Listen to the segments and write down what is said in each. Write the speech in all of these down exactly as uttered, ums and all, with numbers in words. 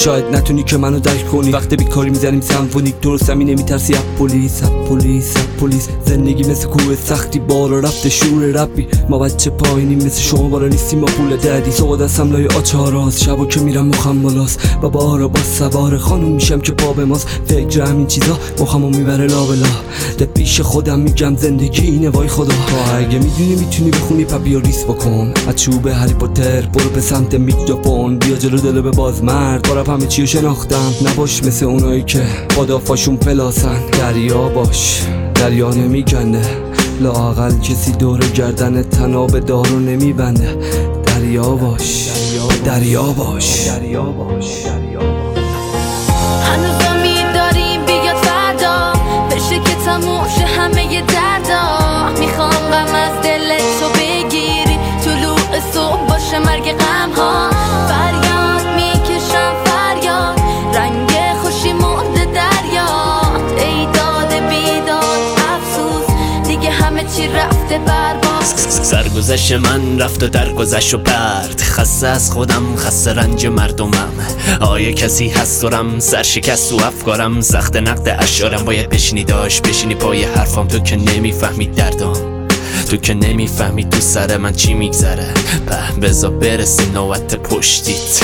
شاید نتونی که منو درک کنی. وقتی بیکاری میزنیم سمفونیک درستم اینه میترسی از پلیس، از پلیس، از پلیس. زندگی مثل کوه سختی بالا رفته شور رپی. ما بچه پایینیم مثل شما بالا نیستیم ما پول دادی. صبح دستم لای آچاراست شبا که میرم مخم بالاست. و بارا با سوار خانوم میشم که پا به ماست. فکر همین چیزا مخمو میبره لا بلا. ده پیش خودم میگم زندگی اینه وای خدا. تو اگه میدونی میتونی بخونی پا بیا ریس بکن. از چوب هری پاتر برو به سمت میکروفون. بیا جلو دل به باز مرد با رپ همه چیو شناختم. نباش مثل اونایی که پادافاشون پلاسن. دریا باش دریا نمیگنده، لااقل کسی دور گردن تناب دارو نمیبنده. دریا باش دریا باش دریا باش. هنوز میداریم بیاد فردا بشه که تموم شه همه دردا. میخوام غم از دل تو بگیری طلوع صبح باشه مرگ غم ها. فریاد میکشم فریاد رنگ خوشی مرده دریا. ای داد بیداد افسوس دیگه همه چی رفته برباد. سرگذشت من رفت و درگذشت و برد. خسته از خودم خسته رنج مردمم. آیا کسی هست دارم سرشکست و افکارم سخت نقد اشارم. باید بشینی داشت بشینی پای حرفام. تو که نمیفهمی دردم، تو که نمیفهمی تو سر من چی میگذره. به بذار برسی نوبت پشتیت.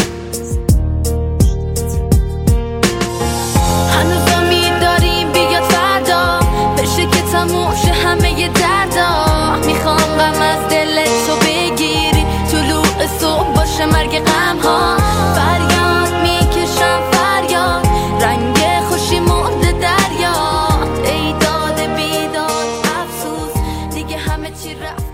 هنوز میداریم بیاد فردا بشه که تموم شه همه دردا. میخوام غم از دل تو بگیری طلوع صبح باشه مرگ غم ها. فریاد میکشم فریاد رنگ خوشی مرده دریا. ای داد بیداد افسوس دیگه همه چی رفت